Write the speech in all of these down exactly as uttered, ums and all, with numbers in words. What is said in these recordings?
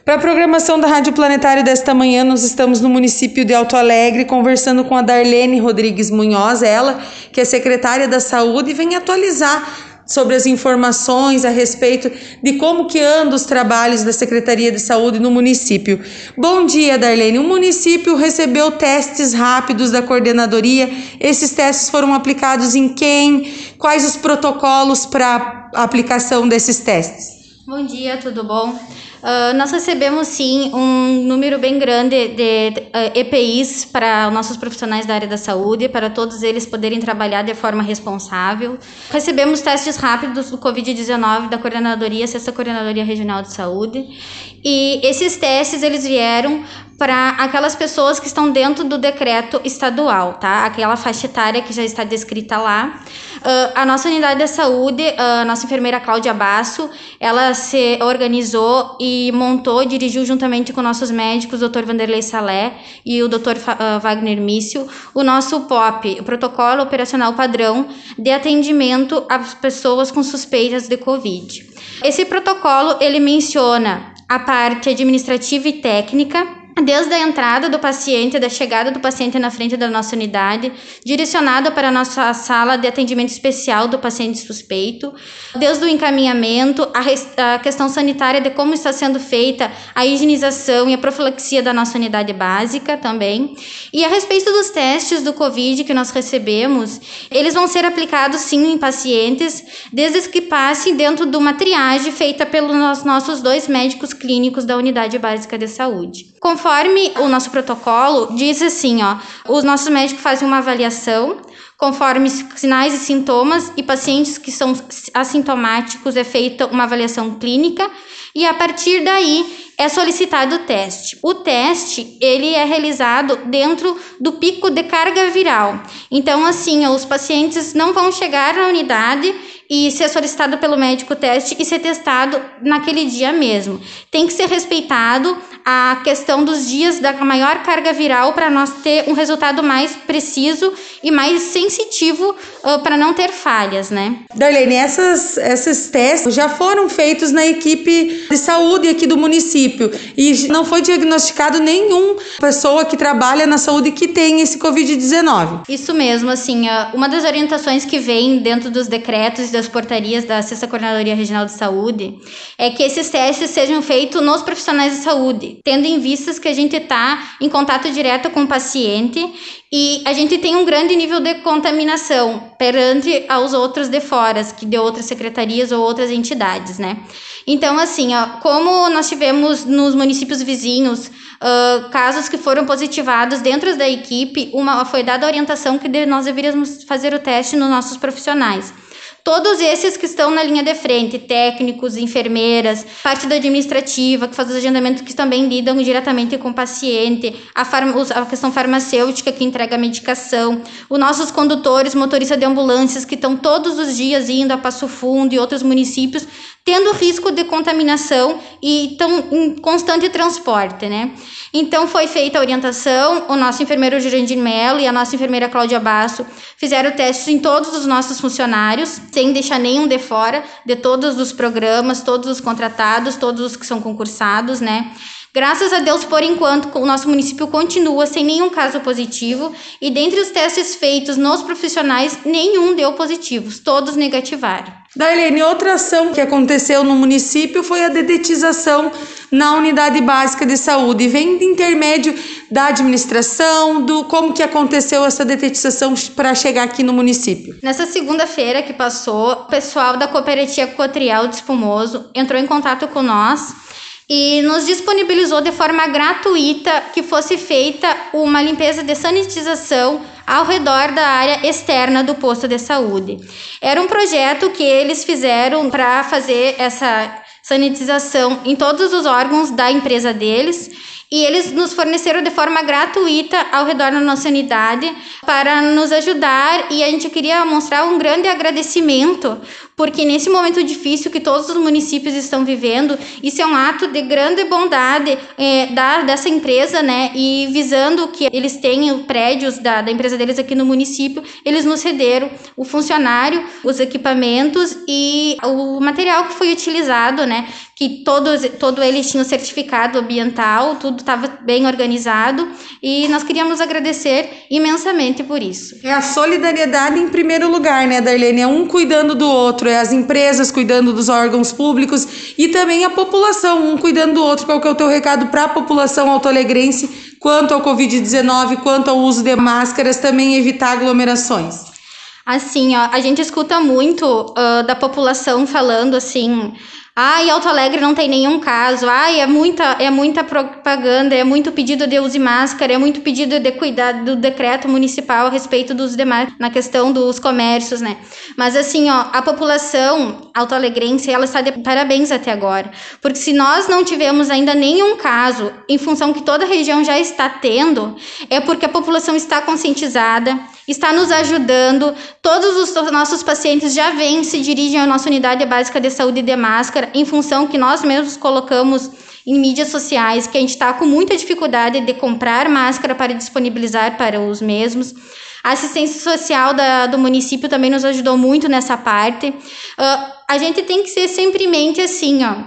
Para a programação da Rádio Planetário desta manhã, nós estamos no município de Alto Alegre, conversando com a Darlene Rodrigues Munhoz, ela que é secretária da Saúde, e vem atualizar sobre as informações a respeito de como que andam os trabalhos da Secretaria de Saúde no município. Bom dia, Darlene. O município recebeu testes rápidos da coordenadoria. Esses testes foram aplicados em quem? Quais os protocolos para a aplicação desses testes? Bom dia, tudo bom? Uh, nós recebemos sim um número bem grande de uh, E P Is para nossos profissionais da área da saúde, para todos eles poderem trabalhar de forma responsável. Recebemos testes rápidos do covid dezenove da coordenadoria, sexta Coordenadoria Regional de Saúde, e esses testes eles vieram para aquelas pessoas que estão dentro do decreto estadual, tá? Aquela faixa etária que já está descrita lá. Uh, a nossa unidade da saúde, uh, a nossa enfermeira Cláudia Basso, ela se organizou e montou, dirigiu juntamente com nossos médicos, o doutor Vanderlei Salé e o doutor uh, Wagner Mício, o nosso P O P, o Protocolo Operacional Padrão de Atendimento às Pessoas com Suspeitas de Covid. Esse protocolo, ele menciona a parte administrativa e técnica, desde a entrada do paciente, da chegada do paciente na frente da nossa unidade, direcionada para a nossa sala de atendimento especial do paciente suspeito, desde o encaminhamento, a, a questão sanitária de como está sendo feita a higienização e a profilaxia da nossa unidade básica também. E a respeito dos testes do Covid que nós recebemos, eles vão ser aplicados sim em pacientes, desde que passem dentro de uma triagem feita pelos nossos dois médicos clínicos da unidade básica de saúde. Conforme o nosso protocolo, diz assim, ó, os nossos médicos fazem uma avaliação, conforme sinais e sintomas, e pacientes que são assintomáticos é feita uma avaliação clínica, e a partir daí é solicitado o teste. O teste, ele é realizado dentro do pico de carga viral. Então, assim, os pacientes não vão chegar na unidade e ser solicitado pelo médico o teste e ser testado naquele dia mesmo. Tem que ser respeitado a questão dos dias da maior carga viral para nós ter um resultado mais preciso e mais sensitivo uh, para não ter falhas, né? Darlene, essas, esses testes já foram feitos na equipe de saúde aqui do município e não foi diagnosticado nenhuma pessoa que trabalha na saúde que tem esse covid dezenove. Isso mesmo, assim, uma das orientações que vem dentro dos decretos e das portarias da sexta Coordenadoria Regional de Saúde é que esses testes sejam feitos nos profissionais de saúde, tendo em vistas que a gente está em contato direto com o paciente e a gente tem um grande nível de contaminação perante aos outros de fora, que de outras secretarias ou outras entidades, né? Então, assim, ó, como nós tivemos nos municípios vizinhos uh, casos que foram positivados dentro da equipe, uma, foi dada a orientação que nós deveríamos fazer o teste nos nossos profissionais. Todos esses que estão na linha de frente, técnicos, enfermeiras, parte da administrativa, que faz os agendamentos, que também lidam diretamente com o paciente, a, farma, a questão farmacêutica, que entrega a medicação, os nossos condutores, motoristas de ambulâncias, que estão todos os dias indo a Passo Fundo e outros municípios, tendo risco de contaminação e estão em constante transporte, né? Então, foi feita a orientação, o nosso enfermeiro Jurandir Melo e a nossa enfermeira Cláudia Basso fizeram testes em todos os nossos funcionários, sem deixar nenhum de fora, de todos os programas, todos os contratados, todos os que são concursados, né? Graças a Deus, por enquanto, o nosso município continua sem nenhum caso positivo e dentre os testes feitos nos profissionais, nenhum deu positivos, todos negativaram. Darlene, outra ação que aconteceu no município foi a dedetização na unidade básica de saúde. Vem de intermédio da administração, do como que aconteceu essa dedetização para chegar aqui no município. Nessa segunda-feira que passou, o pessoal da cooperativa Cotrial de Espumoso entrou em contato com nós e nos disponibilizou de forma gratuita que fosse feita uma limpeza de sanitização ao redor da área externa do posto de saúde. Era um projeto que eles fizeram para fazer essa sanitização em todos os órgãos da empresa deles e eles nos forneceram de forma gratuita ao redor da nossa unidade para nos ajudar e a gente queria mostrar um grande agradecimento porque nesse momento difícil que todos os municípios estão vivendo, isso é um ato de grande bondade é, da, dessa empresa, né, e visando que eles tenham prédios da, da empresa deles aqui no município, eles nos cederam o funcionário, os equipamentos e o material que foi utilizado, né, que todos, todo eles tinham certificado ambiental, tudo estava bem organizado e nós queríamos agradecer imensamente por isso. É a solidariedade em primeiro lugar, né, Darlene? É um cuidando do outro, é as empresas cuidando dos órgãos públicos e também a população, um cuidando do outro. Qual que é o teu recado para a população autoalegrense quanto ao covid dezenove, quanto ao uso de máscaras, também evitar aglomerações? Assim, ó, a gente escuta muito uh, da população falando assim... Ai, Alto Alegre não tem nenhum caso. Ai, é muita, é muita propaganda, é muito pedido de use máscara, é muito pedido de cuidar do decreto municipal a respeito dos demais, na questão dos comércios, né? Mas assim, ó, a população alto-alegrense, ela está de parabéns até agora. Porque se nós não tivemos ainda nenhum caso, em função que toda a região já está tendo, é porque a população está conscientizada, está nos ajudando. Todos os nossos pacientes já vêm, se dirigem à nossa unidade básica de saúde de máscara, em função que nós mesmos colocamos em mídias sociais, que a gente está com muita dificuldade de comprar máscara para disponibilizar para os mesmos. A assistência social da, do município também nos ajudou muito nessa parte. Uh, a gente tem que ser sempre em mente assim, ó,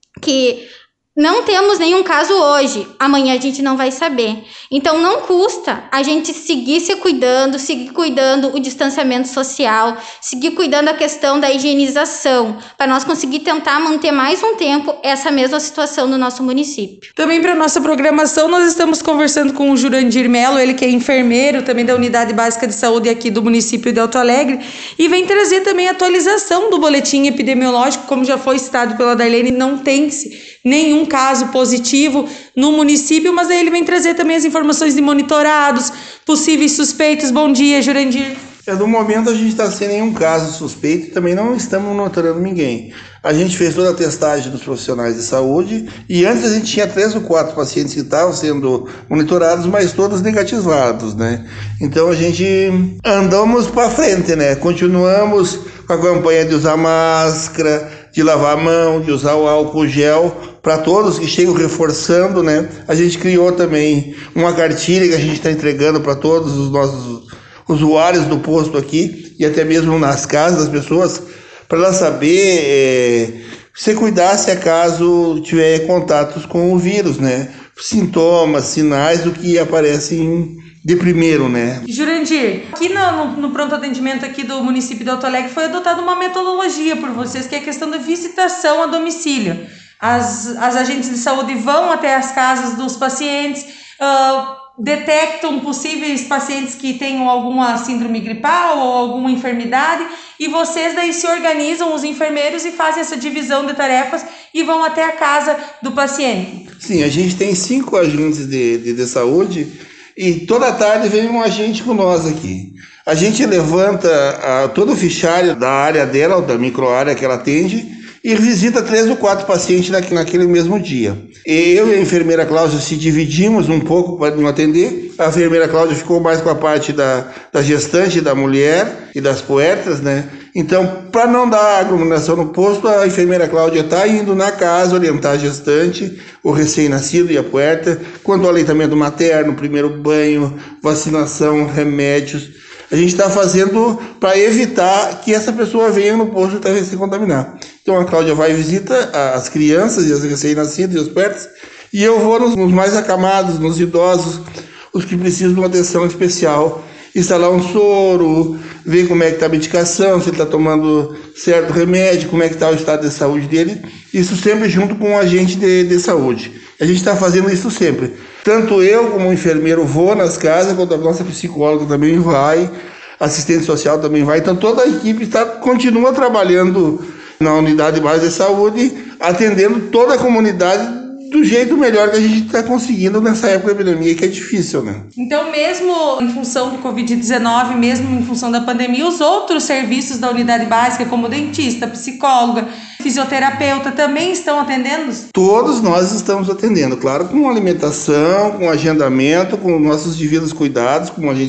que não temos nenhum caso hoje, amanhã a gente não vai saber. Então não custa a gente seguir se cuidando, seguir cuidando o distanciamento social, seguir cuidando a questão da higienização, para nós conseguir tentar manter mais um tempo essa mesma situação no nosso município. Também para nossa programação nós estamos conversando com o Jurandir Melo, ele que é enfermeiro também da Unidade Básica de Saúde aqui do município de Alto Alegre, e vem trazer também a atualização do boletim epidemiológico, como já foi citado pela Darlene, não tem-se nenhum caso positivo no município, mas aí ele vem trazer também as informações de monitorados, possíveis suspeitos. Bom dia, Jurandir. É, no momento a gente está sem nenhum caso suspeito e também não estamos monitorando ninguém. A gente fez toda a testagem dos profissionais de saúde e antes a gente tinha três ou quatro pacientes que estavam sendo monitorados, mas todos negativados, né? Então a gente andamos para frente, né? Continuamos com a campanha de usar máscara, de lavar a mão, de usar o álcool gel para todos que chegam reforçando, né? A gente criou também uma cartilha que a gente está entregando para todos os nossos usuários do posto aqui e até mesmo nas casas das pessoas, para elas saber é, se cuidar se acaso tiver contatos com o vírus, né? Sintomas, sinais do que aparecem de primeiro, né? Jurandir, aqui no, no, no pronto atendimento aqui do município de Alto Alegre foi adotada uma metodologia por vocês, que é a questão da visitação a domicílio. As, as agentes de saúde vão até as casas dos pacientes, uh, detectam possíveis pacientes que tenham alguma síndrome gripal ou alguma enfermidade, e vocês daí se organizam, os enfermeiros, e fazem essa divisão de tarefas e vão até a casa do paciente. Sim, a gente tem cinco agentes de, de, de saúde e toda tarde vem um agente com nós aqui. A gente levanta a, todo o fichário da área dela, da microárea que ela atende, e visita três ou quatro pacientes naquele mesmo dia. Eu e a enfermeira Cláudia se dividimos um pouco para não atender. A enfermeira Cláudia ficou mais com a parte da, da gestante, da mulher e das puérperas, né? Então, para não dar aglomeração no posto, a enfermeira Cláudia está indo na casa orientar a gestante, o recém-nascido e a puérpera, quanto ao aleitamento materno, primeiro banho, vacinação, remédios. A gente está fazendo para evitar que essa pessoa venha no posto e se contaminar. Então a Cláudia vai e visita as crianças e as recém-nascidas e os puérperas, e eu vou nos, nos mais acamados, nos idosos, os que precisam de uma atenção especial, instalar um soro, ver como é que está a medicação, se ele está tomando certo remédio, como é que está o estado de saúde dele, isso sempre junto com o agente de, de saúde. A gente está fazendo isso sempre. Tanto eu como o enfermeiro vou nas casas, quanto a nossa psicóloga também vai, assistente social também vai, então toda a equipe está, continua trabalhando na unidade básica de saúde, atendendo toda a comunidade do jeito melhor que a gente está conseguindo nessa época da epidemia, que é difícil, né? Então, mesmo em função do covid dezenove, mesmo em função da pandemia, os outros serviços da unidade básica, como dentista, psicóloga, fisioterapeuta, também estão atendendo? Todos nós estamos atendendo, claro, com alimentação, com agendamento, com nossos devidos cuidados, como a gente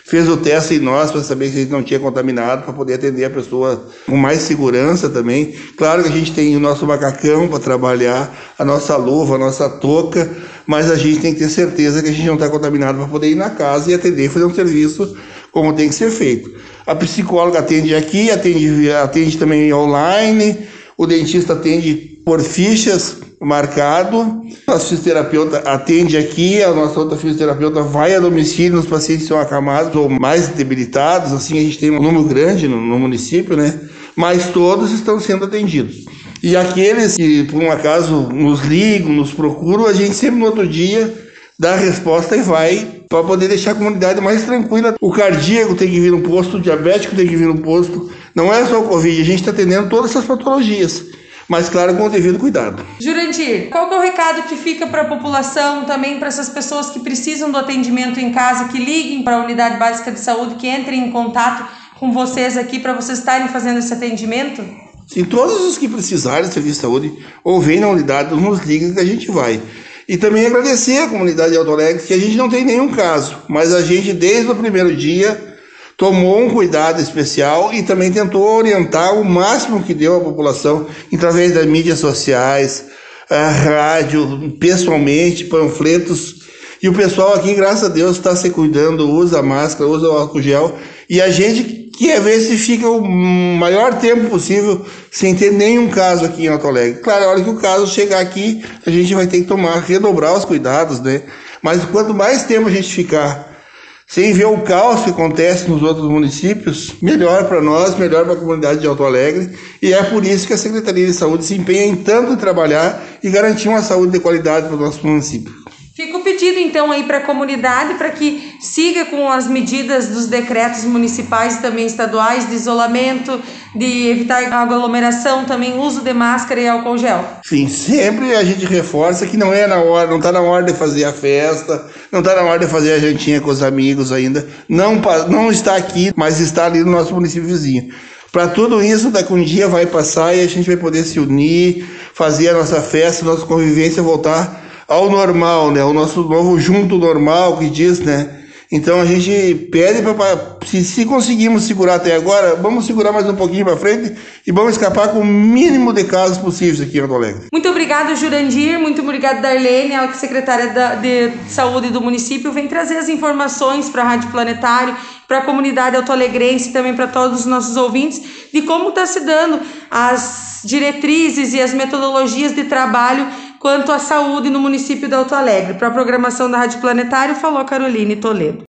fez o teste em nós para saber se a gente não tinha contaminado, para poder atender a pessoa com mais segurança também. Claro que a gente tem o nosso macacão para trabalhar, a nossa luva, a nossa touca, mas a gente tem que ter certeza que a gente não está contaminado para poder ir na casa e atender e fazer um serviço como tem que ser feito. A psicóloga atende aqui, atende, atende também online, o dentista atende por fichas marcado, nosso fisioterapeuta atende aqui, a nossa outra fisioterapeuta vai a domicílio nos pacientes que são acamados ou mais debilitados, assim a gente tem um número grande no, no município, né? Mas todos estão sendo atendidos. E aqueles que por um acaso nos ligam, nos procuram, a gente sempre no outro dia dá a resposta e vai para poder deixar a comunidade mais tranquila. O cardíaco tem que vir no posto, o diabético tem que vir no posto, não é só o Covid, a gente está atendendo todas essas patologias. Mas, claro, com o devido cuidado. Jurandir, qual que é o recado que fica para a população, também para essas pessoas que precisam do atendimento em casa, que liguem para a Unidade Básica de Saúde, que entrem em contato com vocês aqui para vocês estarem fazendo esse atendimento? Sim, todos os que precisarem de serviço de saúde ou vêm na unidade, nos ligam que a gente vai. E também agradecer à comunidade de Alto Alegre, que a gente não tem nenhum caso, mas a gente, desde o primeiro dia, tomou um cuidado especial e também tentou orientar o máximo que deu à população, através das mídias sociais, a rádio, pessoalmente, panfletos. E o pessoal aqui, graças a Deus, está se cuidando, usa máscara, usa o álcool gel. E a gente quer ver se fica o maior tempo possível sem ter nenhum caso aqui em Alto Alegre. Claro, a hora que o caso chegar aqui, a gente vai ter que tomar, redobrar os cuidados, né? Mas quanto mais tempo a gente ficar sem ver o caos que acontece nos outros municípios, melhor para nós, melhor para a comunidade de Alto Alegre, e é por isso que a Secretaria de Saúde se empenha em tanto trabalhar e garantir uma saúde de qualidade para o nosso município. Fica o pedido, então, aí para a comunidade, para que siga com as medidas dos decretos municipais e também estaduais de isolamento, de evitar aglomeração, também uso de máscara e álcool gel. Sim, sempre a gente reforça que não é na hora, não está na hora de fazer a festa, não está na hora de fazer a jantinha com os amigos ainda, não, não está aqui, mas está ali no nosso município vizinho. Para tudo isso, daqui um dia vai passar e a gente vai poder se unir, fazer a nossa festa, a nossa convivência voltar ao normal, né? O nosso novo junto normal que diz, né? Então a gente pede para, se, se conseguimos segurar até agora, vamos segurar mais um pouquinho para frente e vamos escapar com o mínimo de casos possíveis aqui em Alto Alegre. Muito obrigado, Jurandir, muito obrigado, Darlene, a secretária da, de Saúde do município, vem trazer as informações para a Rádio Planetário, para a comunidade autoalegrense e também para todos os nossos ouvintes, de como está se dando as diretrizes e as metodologias de trabalho quanto à saúde no município de Alto Alegre. Para a programação da Rádio Planetário, falou Caroline Toledo.